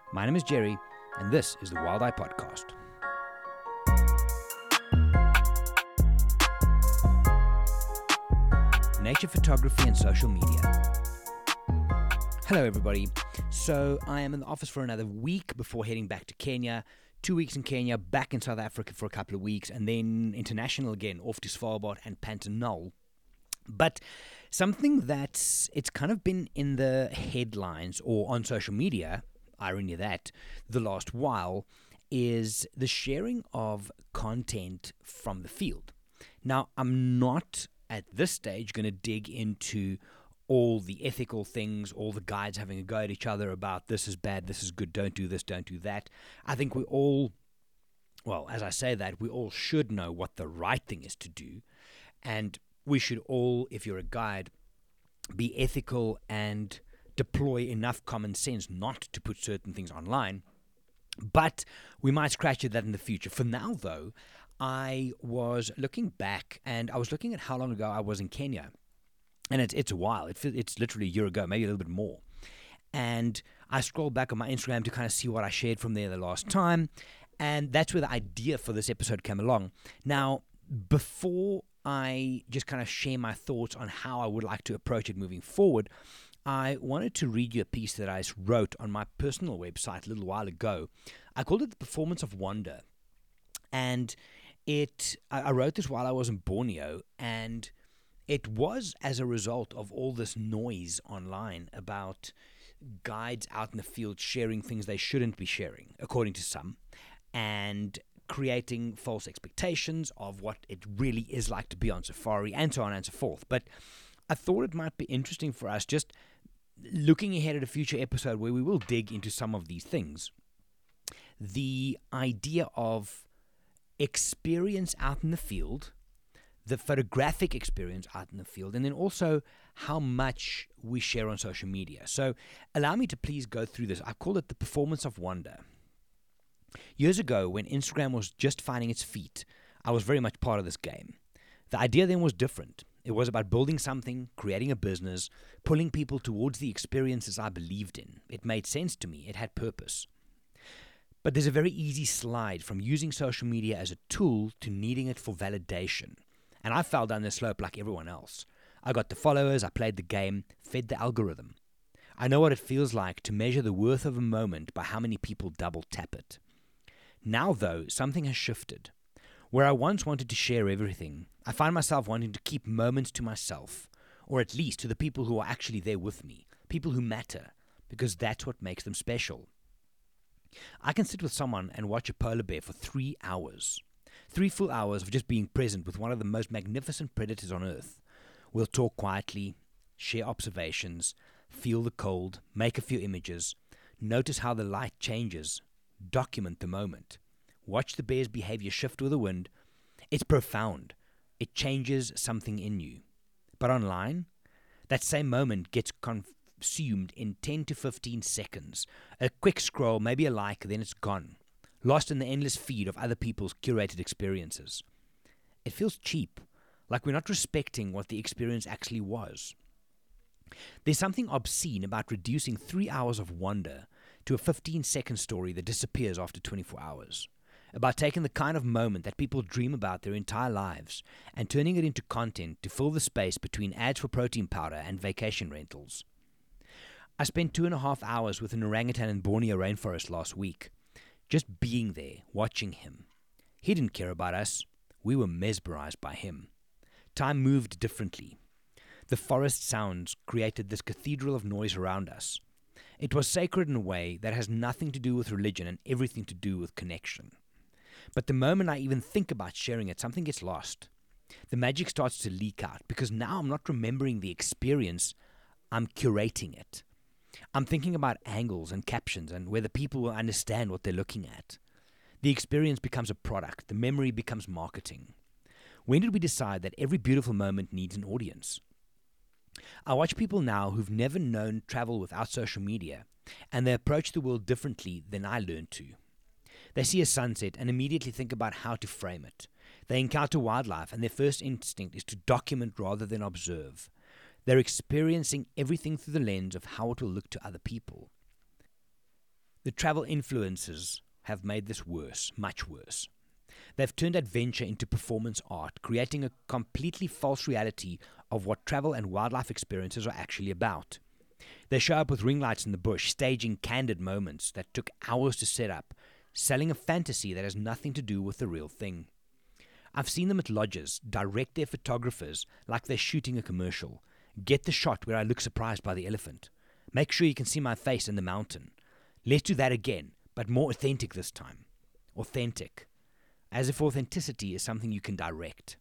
My name is Jerry, and this is the Wild Eye Podcast. Nature photography and social media. Hello, everybody. So I am in the office for another week before heading back to Kenya. 2 weeks in Kenya, back in South Africa for a couple of weeks, and then international again, off to Svalbard and Pantanal. But something that's kind of been in the headlines or on social media, irony that, the last while, is the sharing of content from the field. Now, I'm not at this stage going to dig into all the ethical things, all the guides having a go at each other about this is bad, this is good, don't do this, don't do that. I think we all, well, as I say that, we all should know what the right thing is to do. And we should all, if you're a guide, be ethical and deploy enough common sense not to put certain things online. But we might scratch at that in the future. For now, though, I was looking back and I was looking at how long ago I was in Kenya. And it's a while. It's literally a year ago, maybe a little bit more. And I scrolled back on my Instagram to kind of see what I shared from there the last time. And that's where the idea for this episode came along. Now, before I just kind of share my thoughts on how I would like to approach it moving forward, I wanted to read you a piece that I wrote on my personal website a little while ago. I called it The Performance of Wonder. And I wrote this while I was in Borneo, and it was as a result of all this noise online about guides out in the field sharing things they shouldn't be sharing, according to some, and creating false expectations of what it really is like to be on safari, and so on and so forth. But I thought it might be interesting for us just looking ahead at a future episode where we will dig into some of these things. The idea of experience out in the field, the photographic experience out in the field, and then also how much we share on social media. So allow me to please go through this. I call it The Performance of Wonder. Years ago, when Instagram was just finding its feet, I was very much part of this game. The idea then was different. It was about building something, creating a business, pulling people towards the experiences I believed in. It made sense to me. It had purpose. But there's a very easy slide from using social media as a tool to needing it for validation. And I fell down this slope like everyone else. I got the followers, I played the game, fed the algorithm. I know what it feels like to measure the worth of a moment by how many people double tap it. Now, though, something has shifted. Where I once wanted to share everything, I find myself wanting to keep moments to myself, or at least to the people who are actually there with me, people who matter, because that's what makes them special. I can sit with someone and watch a polar bear for 3 hours. 3 full hours of just being present with one of the most magnificent predators on earth. We'll talk quietly, share observations, feel the cold, make a few images, notice how the light changes, document the moment, watch the bear's behavior shift with the wind. It's profound. It changes something in you. But online, that same moment gets consumed in 10 to 15 seconds. A quick scroll, maybe a like, then it's gone. Lost in the endless feed of other people's curated experiences. It feels cheap, like we're not respecting what the experience actually was. There's something obscene about reducing 3 hours of wonder to a 15-second story that disappears after 24 hours. About taking the kind of moment that people dream about their entire lives and turning it into content to fill the space between ads for protein powder and vacation rentals. I spent 2.5 hours with an orangutan in Borneo rainforest last week. Just being there, watching him. He didn't care about us. We were mesmerized by him. Time moved differently. The forest sounds created this cathedral of noise around us. It was sacred in a way that has nothing to do with religion and everything to do with connection. But the moment I even think about sharing it, something gets lost. The magic starts to leak out because now I'm not remembering the experience, I'm curating it. I'm thinking about angles and captions and whether people will understand what they're looking at. The experience becomes a product. The memory becomes marketing. When did we decide that every beautiful moment needs an audience? I watch people now who've never known travel without social media, and they approach the world differently than I learned to. They see a sunset and immediately think about how to frame it. They encounter wildlife, and their first instinct is to document rather than observe. They're experiencing everything through the lens of how it will look to other people. The travel influencers have made this worse, much worse. They've turned adventure into performance art, creating a completely false reality of what travel and wildlife experiences are actually about. They show up with ring lights in the bush, staging candid moments that took hours to set up, selling a fantasy that has nothing to do with the real thing. I've seen them at lodges direct their photographers like they're shooting a commercial. Get the shot where I look surprised by the elephant. Make sure you can see my face in the mountain. Let's do that again, but more authentic this time. Authentic. As if authenticity is something you can direct.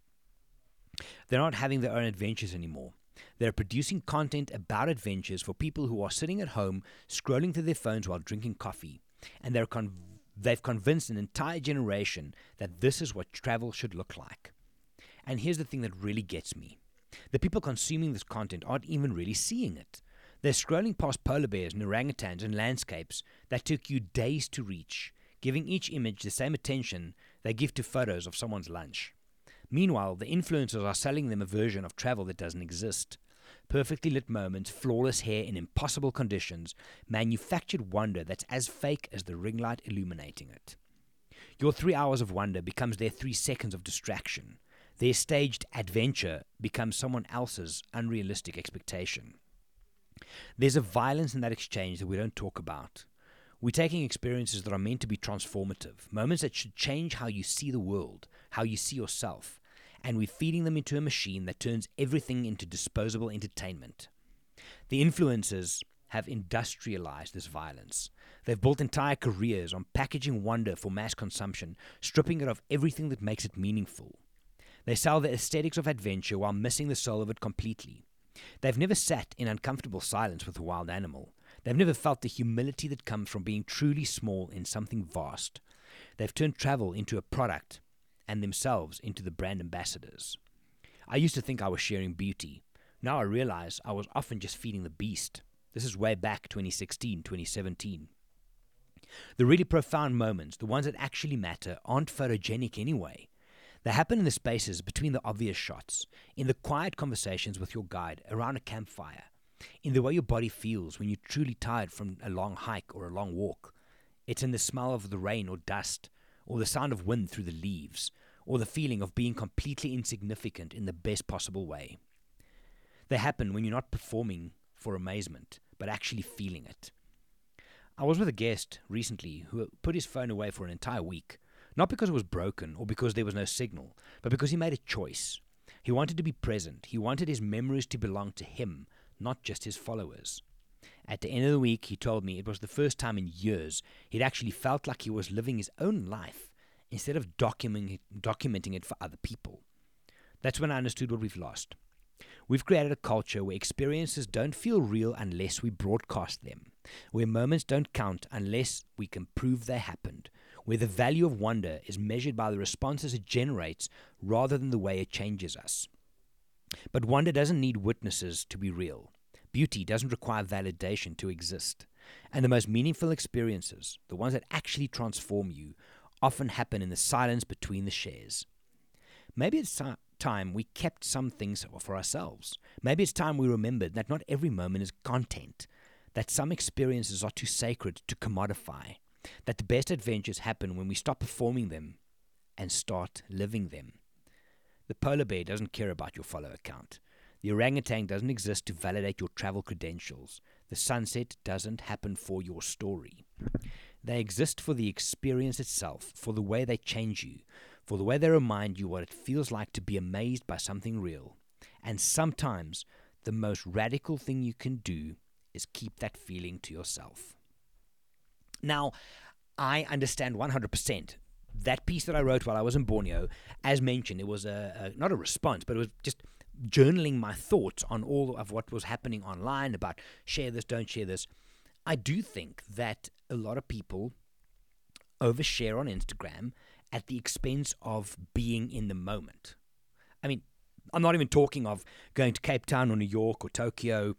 They're not having their own adventures anymore. They're producing content about adventures for people who are sitting at home scrolling through their phones while drinking coffee. And they've convinced an entire generation that this is what travel should look like. And here's the thing that really gets me. The people consuming this content aren't even really seeing it. They're scrolling past polar bears and orangutans and landscapes that took you days to reach, giving each image the same attention they give to photos of someone's lunch. Meanwhile, the influencers are selling them a version of travel that doesn't exist. Perfectly lit moments, flawless hair in impossible conditions, manufactured wonder that's as fake as the ring light illuminating it. Your 3 hours of wonder becomes their 3 seconds of distraction. Their staged adventure becomes someone else's unrealistic expectation. There's a violence in that exchange that we don't talk about. We're taking experiences that are meant to be transformative, moments that should change how you see the world, how you see yourself, and we're feeding them into a machine that turns everything into disposable entertainment. The influencers have industrialized this violence. They've built entire careers on packaging wonder for mass consumption, stripping it of everything that makes it meaningful. They sell the aesthetics of adventure while missing the soul of it completely. They've never sat in uncomfortable silence with a wild animal. They've never felt the humility that comes from being truly small in something vast. They've turned travel into a product and themselves into the brand ambassadors. I used to think I was sharing beauty. Now I realize I was often just feeding the beast. This is way back 2016, 2017. The really profound moments, the ones that actually matter, aren't photogenic anyway. They happen in the spaces between the obvious shots, in the quiet conversations with your guide around a campfire, in the way your body feels when you're truly tired from a long hike or a long walk. It's in the smell of the rain or dust, or the sound of wind through the leaves, or the feeling of being completely insignificant in the best possible way. They happen when you're not performing for amazement, but actually feeling it. I was with a guest recently who put his phone away for an entire week, not because it was broken or because there was no signal, but because he made a choice. He wanted to be present. He wanted his memories to belong to him, not just his followers. At the end of the week, he told me it was the first time in years he'd actually felt like he was living his own life instead of documenting it for other people. That's when I understood what we've lost. We've created a culture where experiences don't feel real unless we broadcast them, where moments don't count unless we can prove they happened, where the value of wonder is measured by the responses it generates rather than the way it changes us. But wonder doesn't need witnesses to be real. Beauty doesn't require validation to exist. And the most meaningful experiences, the ones that actually transform you, often happen in the silence between the shares. Maybe it's time we kept some things for ourselves. Maybe it's time we remembered that not every moment is content, that some experiences are too sacred to commodify, that the best adventures happen when we stop performing them and start living them. The polar bear doesn't care about your follow account. The orangutan doesn't exist to validate your travel credentials. The sunset doesn't happen for your story. They exist for the experience itself, for the way they change you, for the way they remind you what it feels like to be amazed by something real. And sometimes the most radical thing you can do is keep that feeling to yourself. Now, I understand 100%. That piece that I wrote while I was in Borneo, as mentioned, it was not a response, but it was just journaling my thoughts on all of what was happening online about share this, don't share this. I do think that a lot of people overshare on Instagram at the expense of being in the moment. I mean, I'm not even talking of going to Cape Town or New York or Tokyo,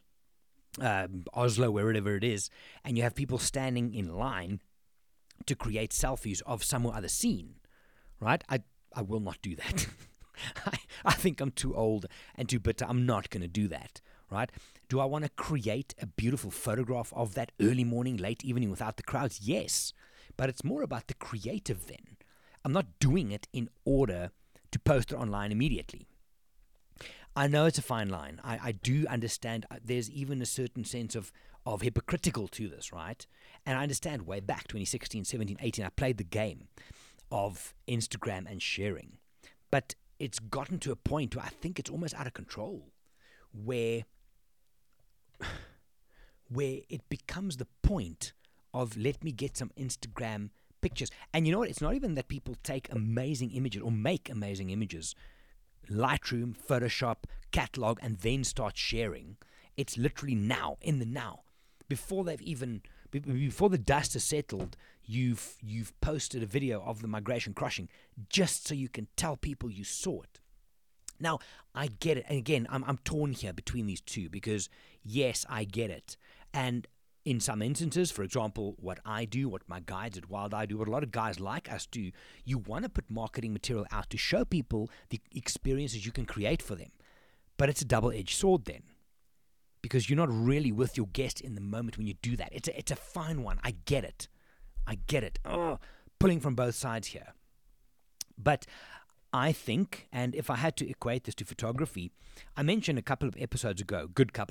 Oslo, wherever it is, and you have people standing in line to create selfies of some other scene, right? I will not do that. I think I'm too old and too bitter. I'm not going to do that, right? Do I want to create a beautiful photograph of that early morning, late evening without the crowds? Yes. But it's more about the creative then. I'm not doing it in order to post it online immediately. I know it's a fine line. I do understand there's even a certain sense of hypocritical to this, right? And I understand way back 2016, 17, 18, I played the game of Instagram and sharing. But it's gotten to a point where I think it's almost out of control, where it becomes the point of let me get some Instagram pictures. And you know what? It's not even that people take amazing images or make amazing images, Lightroom, Photoshop, catalog, and then start sharing. It's literally now, in the now. Before the dust has settled, you've posted a video of the migration crossing just so you can tell people you saw it. Now, I get it. And again, I'm torn here between these two because, yes, I get it. And in some instances, for example, what I do, what my guides at Wild Eye do, what a lot of guys like us do, you want to put marketing material out to show people the experiences you can create for them. But it's a double-edged sword then, because you're not really with your guest in the moment when you do that. It's a fine one. I get it. Oh, pulling from both sides here. But I think, and if I had to equate this to photography, I mentioned a couple of episodes ago,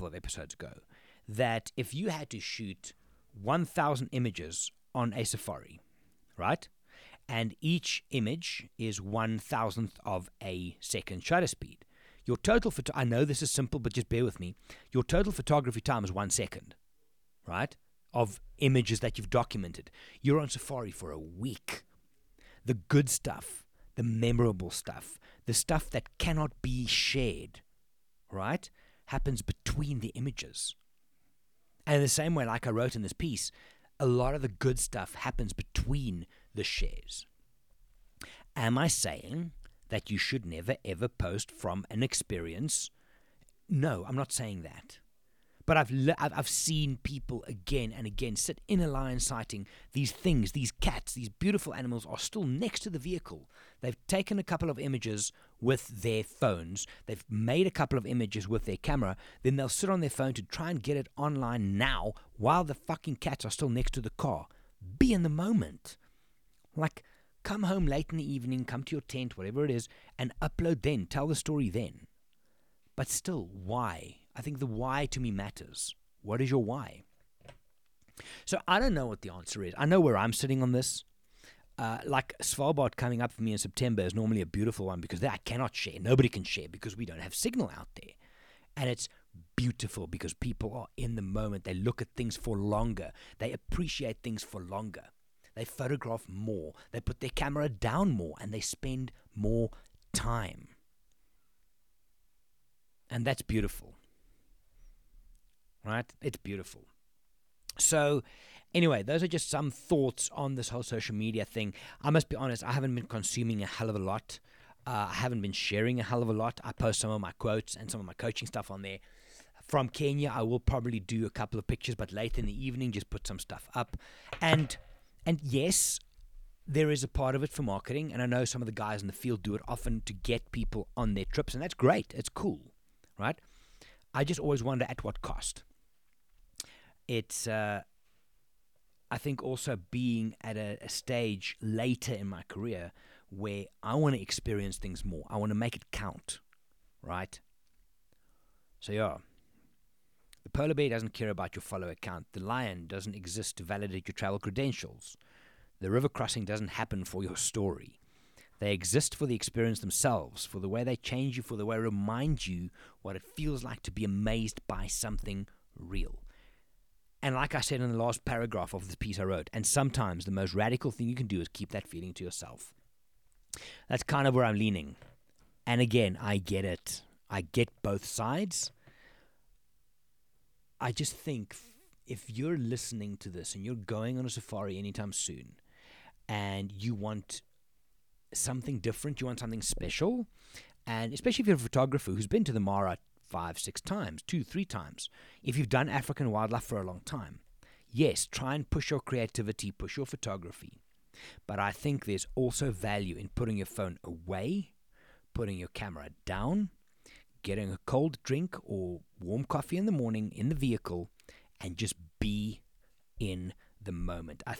that if you had to shoot 1,000 images on a safari, right? And each image is 1,000th of a second shutter speed. Your total I know this is simple, but just bear with me. Your total photography time is 1 second, right? Of images that you've documented. You're on safari for a week. The good stuff, the memorable stuff, the stuff that cannot be shared, right, happens between the images. And in the same way, like I wrote in this piece, a lot of the good stuff happens between the shares. Am I saying that you should never ever post from an experience? No, I'm not saying that. But I've seen people again and again sit in a lion sighting. These things, these cats, these beautiful animals are still next to the vehicle. They've taken a couple of images with their phones. They've made a couple of images with their camera. Then they'll sit on their phone to try and get it online now while the fucking cats are still next to the car. Be in the moment. Like, come home late in the evening, come to your tent, whatever it is, and upload then. Tell the story then. But still, why? I think the why to me matters. What is your why? So I don't know what the answer is. I know where I'm sitting on this. Like Svalbard coming up for me in September is normally a beautiful one because I cannot share. Nobody can share because we don't have signal out there. And it's beautiful because people are in the moment. They look at things for longer. They appreciate things for longer. They photograph more. They put their camera down more and they spend more time. And that's beautiful. Right? It's beautiful. So, anyway, those are just some thoughts on this whole social media thing. I must be honest, I haven't been consuming a hell of a lot. I haven't been sharing a hell of a lot. I post some of my quotes and some of my coaching stuff on there. From Kenya, I will probably do a couple of pictures, but late in the evening, just put some stuff up. And yes, there is a part of it for marketing, and I know some of the guys in the field do it often to get people on their trips, and that's great. It's cool, right? I just always wonder at what cost. It's, I think, also being at a stage later in my career where I want to experience things more. I want to make it count, right? So, yeah. The polar bear doesn't care about your follower count. The lion doesn't exist to validate your travel credentials. The river crossing doesn't happen for your story. They exist for the experience themselves, for the way they change you, for the way they remind you what it feels like to be amazed by something real. And like I said in the last paragraph of the piece I wrote, and sometimes the most radical thing you can do is keep that feeling to yourself. That's kind of where I'm leaning. And again, I get it. I get both sides. I just think if you're listening to this and you're going on a safari anytime soon and you want something different, you want something special, and especially if you're a photographer who's been to the Mara 5, 6 times, 2, 3 times, if you've done African wildlife for a long time, yes, try and push your creativity, push your photography. But I think there's also value in putting your phone away, putting your camera down, getting a cold drink or warm coffee in the morning in the vehicle and just be in the moment. I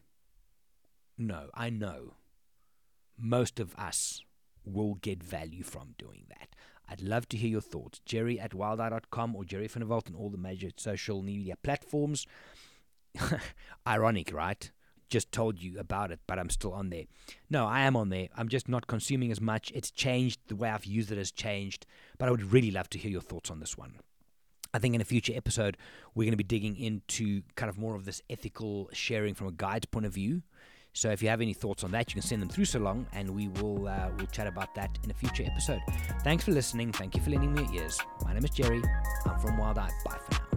know most of us will get value from doing that. I'd love to hear your thoughts. Jerry@wildeye.com or Jerry van der Walt on all the major social media platforms. Ironic, right? Just told you about it, but I'm still on there. No, I am on there. I'm just not consuming as much. It's changed. The way I've used it has changed. But I would really love to hear your thoughts on this one. I think in a future episode, we're going to be digging into kind of more of this ethical sharing from a guide's point of view. So if you have any thoughts on that, you can send them through Salong, and we'll chat about that in a future episode. Thanks for listening. Thank you for lending me your ears. My name is Jerry. I'm from Wild Eye. Bye for now.